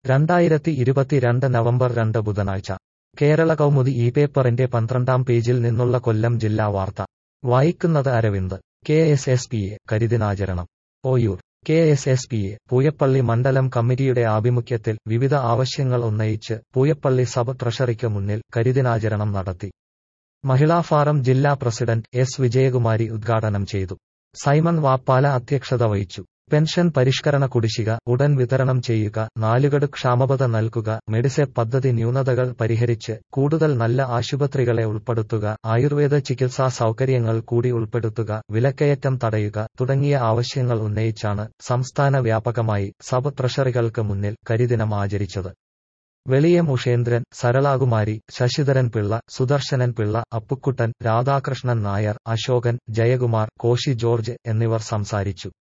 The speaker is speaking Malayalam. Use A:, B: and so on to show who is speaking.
A: 2022 നവംബർ 2 ബുധനാഴ്ച കേരള കൗമുദി ഈ പേപ്പറിന്റെ 12-ാം പേജിൽ നിന്നുള്ള കൊല്ലം ജില്ലാ വാർത്ത വായിക്കുന്നത് അരവിന്ദ്. KSSPA കരിദിനാചരണം. ഓയൂർ. KSSPA പൂയപ്പള്ളി മണ്ഡലം കമ്മിറ്റിയുടെ ആഭിമുഖ്യത്തിൽ വിവിധ ആവശ്യങ്ങൾ ഉന്നയിച്ച് പൂയപ്പള്ളി സബ് ട്രഷറിക്ക് മുന്നിൽ കരിദിനാചരണം നടത്തി. മഹിളാ ഫാറം ജില്ലാ പ്രസിഡന്റ് എസ് വിജയകുമാരി ഉദ്ഘാടനം ചെയ്തു. സൈമൺ വാപ്പാല അധ്യക്ഷത വഹിച്ചു. പെൻഷൻ പരിഷ്കരണ കുടിശ്ശിക ഉടൻ വിതരണം ചെയ്യുക, നാലുകെട്ട് ക്ഷാമബത്ത നൽകുക, മെഡിസെപ് പദ്ധതി ന്യൂനതകൾ പരിഹരിച്ച് കൂടുതൽ നല്ല ആശുപത്രികളെ ഉൾപ്പെടുത്തുക, ആയുർവേദ ചികിത്സാ സൗകര്യങ്ങൾ കൂടി ഉൾപ്പെടുത്തുക, വിലക്കയറ്റം തടയുക തുടങ്ങിയ ആവശ്യങ്ങൾ ഉന്നയിച്ചാണ് സംസ്ഥാന വ്യാപകമായി സബ് ട്രഷറികൾക്ക് മുന്നിൽ കരിദിനം ആചരിച്ചത്. വെളിയം ഉഷേന്ദ്രൻ, സരളാകുമാരി, ശശിധരൻ പിള്ള, സുദർശനൻ പിള്ള, അപ്പുക്കുട്ടൻ, രാധാകൃഷ്ണൻ നായർ, അശോകൻ, ജയകുമാർ, കോശി ജോർജ് എന്നിവർ സംസാരിച്ചു.